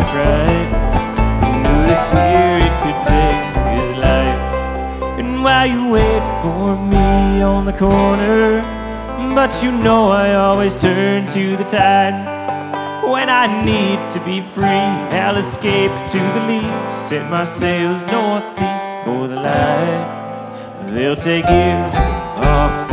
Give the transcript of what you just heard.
fright. Ooh, this year it could take his life. And while you wait for me on the corner, but you know I always turn to the tide. When I need to be free, I'll escape to the lee, set my sails northeast for the light. They'll take you off